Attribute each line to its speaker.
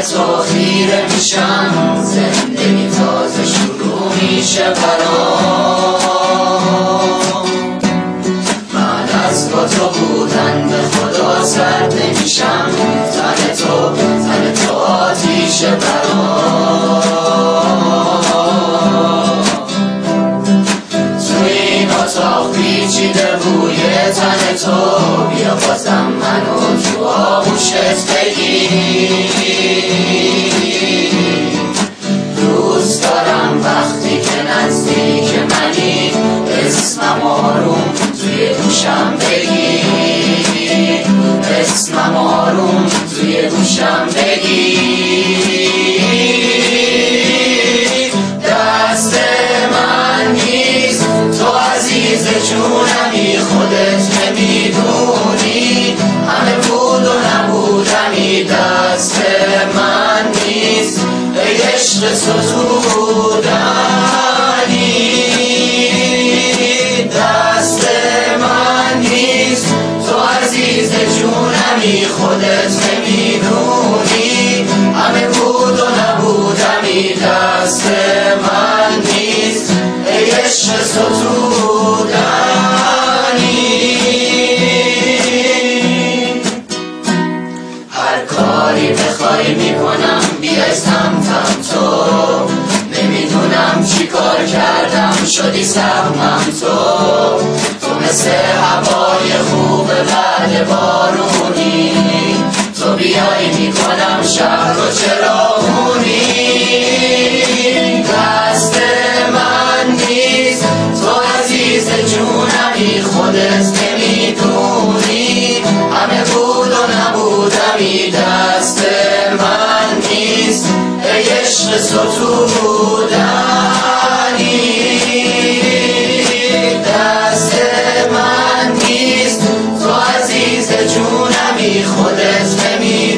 Speaker 1: تو خیره میشم، زندگی تازه شروع میشه برام. من از با تو بودن به خدا سرد نمیشم، تن تو آتیش برام. توی این اتاق پیچیده بوی تن تو، بیا بازم منو تو آغوشت بگیر. دوست دارم وقتی که نزدیک منی، اسمم آروم توی گوشم بگیر، اسمم آروم توی گوشم بگیر. دست من نیست تو عزیز جونمی، خودت نمیدونی همه بود و نبودمی. دست من نیست ای عشق ستودنی، دست من نیست تو عزیز جونمی، خودت نمیدونی همه بود و نبودمی. دست من نیست ای عشق ستودنی. هر کاری بخوای میکنم بیای سمتم تو، نمیدونم چی کار کردم شدی سهمم تو. تو مثل هوای خوب بعد بارونی، تو بیای میکنم شهر رو چراغونی. دست من نیست تو عزیز جونمی، خودت نمیدونی همه بود و نبودمی. دست من نیست ای عشق ستودنی.